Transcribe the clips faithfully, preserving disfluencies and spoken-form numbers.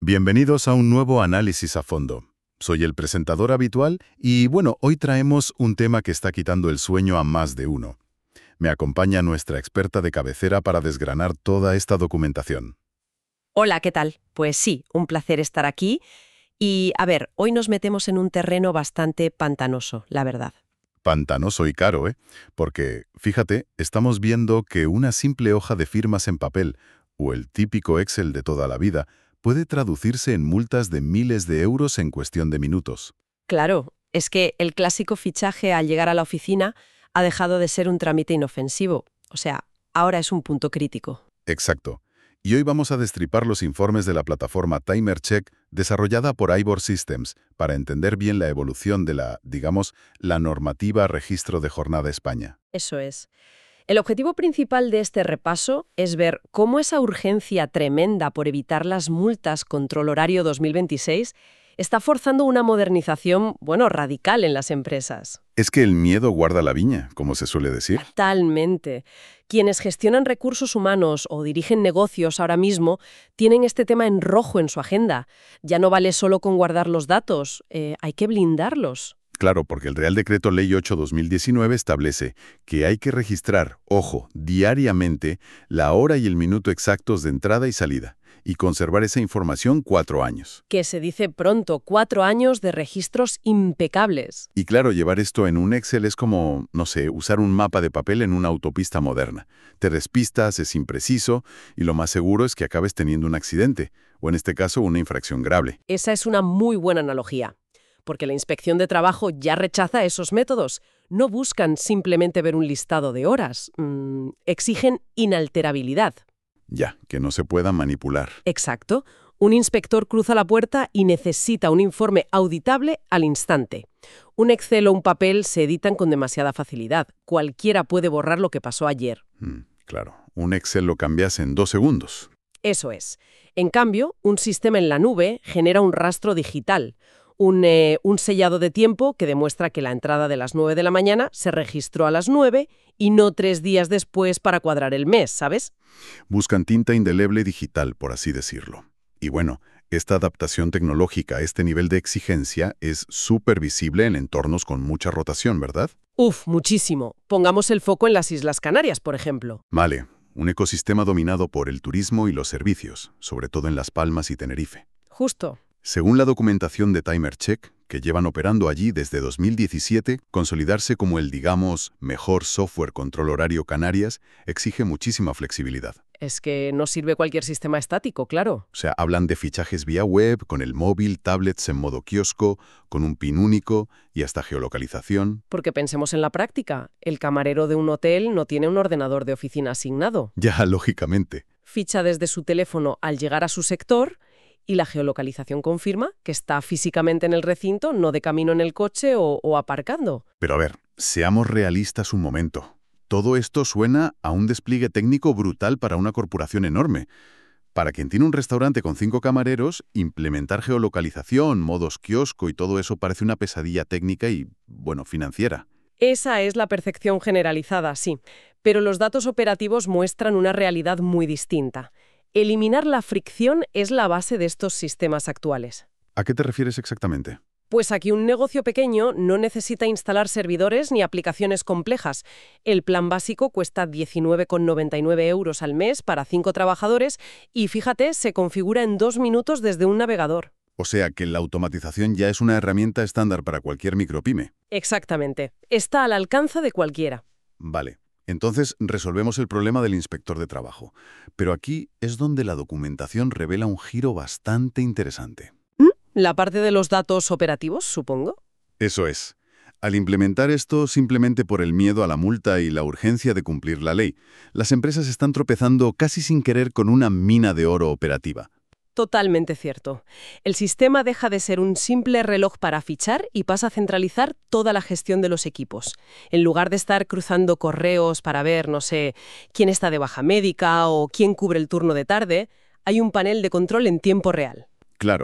Bienvenidos a un nuevo análisis a fondo. Soy el presentador habitual y, bueno, hoy traemos un tema que está quitando el sueño a más de uno. Me acompaña nuestra experta de cabecera para desgranar toda esta documentación. Hola, ¿qué tal? Pues sí, un placer estar aquí. Y, a ver, hoy nos metemos en un terreno bastante pantanoso, la verdad. Pantanoso y caro, ¿eh? Porque, fíjate, estamos viendo que una simple hoja de firmas en papel, o el típico Excel de toda la vida, puede traducirse en multas de miles de euros en cuestión de minutos. Claro, es que el clásico fichaje al llegar a la oficina ha dejado de ser un trámite inofensivo. O sea, ahora es un punto crítico. Exacto. Y hoy vamos a destripar los informes de la plataforma TimerCheck desarrollada por Ivor Systems para entender bien la evolución de la, digamos, la normativa Registro de Jornada España. Eso es. El objetivo principal de este repaso es ver cómo esa urgencia tremenda por evitar las multas Control Horario dos mil veintiséis está forzando una modernización, bueno, radical en las empresas. Es que el miedo guarda la viña, como se suele decir. Totalmente. Quienes gestionan recursos humanos o dirigen negocios ahora mismo tienen este tema en rojo en su agenda. Ya no vale solo con guardar los datos, eh, hay que blindarlos. Claro, porque el Real Decreto Ley ocho barra dos mil diecinueve establece que hay que registrar, ojo, diariamente, la hora y el minuto exactos de entrada y salida, y conservar esa información cuatro años. Que se dice pronto, cuatro años de registros impecables. Y claro, llevar esto en un Excel es como, no sé, usar un mapa de papel en una autopista moderna. Te despistas, es impreciso, y lo más seguro es que acabes teniendo un accidente, o en este caso, una infracción grave. Esa es una muy buena analogía. Porque la Inspección de Trabajo ya rechaza esos métodos. No buscan simplemente ver un listado de horas. Mm, exigen inalterabilidad. Ya, que no se pueda manipular. Exacto. Un inspector cruza la puerta y necesita un informe auditable al instante. Un Excel o un papel se editan con demasiada facilidad. Cualquiera puede borrar lo que pasó ayer. Mm, claro, un Excel lo cambias en dos segundos. Eso es. En cambio, un sistema en la nube genera un rastro digital. Un, eh, un sellado de tiempo que demuestra que la entrada de las nueve de la mañana se registró a las nueve y no tres días después para cuadrar el mes, ¿sabes? Buscan tinta indeleble digital, por así decirlo. Y bueno, esta adaptación tecnológica a este nivel de exigencia es súper visible en entornos con mucha rotación, ¿verdad? Uf, muchísimo. Pongamos el foco en las Islas Canarias, por ejemplo. Vale, un ecosistema dominado por el turismo y los servicios, sobre todo en Las Palmas y Tenerife. Justo. Según la documentación de TimerCheck, que llevan operando allí desde dos mil diecisiete, consolidarse como el, digamos, mejor software control horario Canarias exige muchísima flexibilidad. Es que no sirve cualquier sistema estático, claro. O sea, hablan de fichajes vía web, con el móvil, tablets en modo kiosco, con un PIN único y hasta geolocalización. Porque pensemos en la práctica. El camarero de un hotel no tiene un ordenador de oficina asignado. Ya, lógicamente. Ficha desde su teléfono al llegar a su sector y la geolocalización confirma que está físicamente en el recinto, no de camino en el coche o, o aparcando. Pero a ver, seamos realistas un momento. Todo esto suena a un despliegue técnico brutal para una corporación enorme. Para quien tiene un restaurante con cinco camareros, implementar geolocalización, modos kiosco y todo eso parece una pesadilla técnica y, bueno, financiera. Esa es la percepción generalizada, sí. Pero los datos operativos muestran una realidad muy distinta. Eliminar la fricción es la base de estos sistemas actuales. ¿A qué te refieres exactamente? Pues aquí un negocio pequeño no necesita instalar servidores ni aplicaciones complejas. El plan básico cuesta diecinueve con noventa y nueve euros al mes para cinco trabajadores y, fíjate, se configura en dos minutos desde un navegador. O sea que la automatización ya es una herramienta estándar para cualquier micropyme. Exactamente. Está al alcance de cualquiera. Vale. Entonces resolvemos el problema del inspector de trabajo. Pero aquí es donde la documentación revela un giro bastante interesante. La parte de los datos operativos, supongo. Eso es. Al implementar esto simplemente por el miedo a la multa y la urgencia de cumplir la ley, las empresas están tropezando casi sin querer con una mina de oro operativa. Totalmente cierto. El sistema deja de ser un simple reloj para fichar y pasa a centralizar toda la gestión de los equipos. En lugar de estar cruzando correos para ver, no sé, quién está de baja médica o quién cubre el turno de tarde, hay un panel de control en tiempo real. Claro.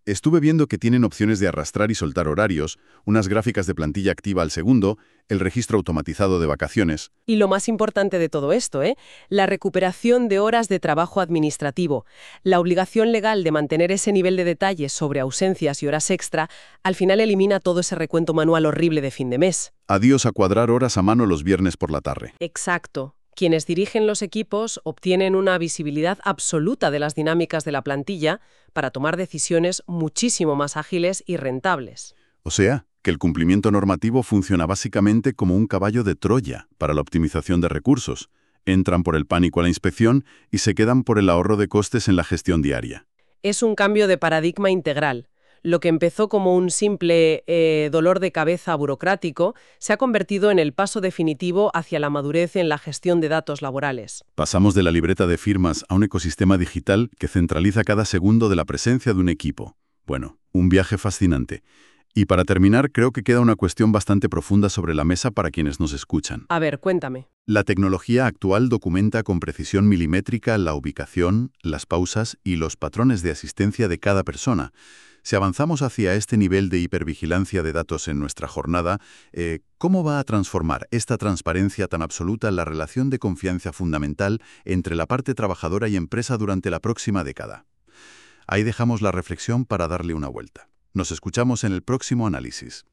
Estuve viendo que tienen opciones de arrastrar y soltar horarios, unas gráficas de plantilla activa al segundo, el registro automatizado de vacaciones. Y lo más importante de todo esto, ¿eh? La recuperación de horas de trabajo administrativo. La obligación legal de mantener ese nivel de detalle sobre ausencias y horas extra, al final elimina todo ese recuento manual horrible de fin de mes. Adiós a cuadrar horas a mano los viernes por la tarde. Exacto. Quienes dirigen los equipos obtienen una visibilidad absoluta de las dinámicas de la plantilla para tomar decisiones muchísimo más ágiles y rentables. O sea, que el cumplimiento normativo funciona básicamente como un caballo de Troya para la optimización de recursos. Entran por el pánico a la inspección y se quedan por el ahorro de costes en la gestión diaria. Es un cambio de paradigma integral. Lo que empezó como un simple eh, dolor de cabeza burocrático se ha convertido en el paso definitivo hacia la madurez en la gestión de datos laborales. Pasamos de la libreta de firmas a un ecosistema digital que centraliza cada segundo de la presencia de un equipo. Bueno, un viaje fascinante. Y para terminar, creo que queda una cuestión bastante profunda sobre la mesa para quienes nos escuchan. A ver, cuéntame. La tecnología actual documenta con precisión milimétrica la ubicación, las pausas y los patrones de asistencia de cada persona. Si avanzamos hacia este nivel de hipervigilancia de datos en nuestra jornada, eh, ¿cómo va a transformar esta transparencia tan absoluta la relación de confianza fundamental entre la parte trabajadora y empresa durante la próxima década? Ahí dejamos la reflexión para darle una vuelta. Nos escuchamos en el próximo análisis.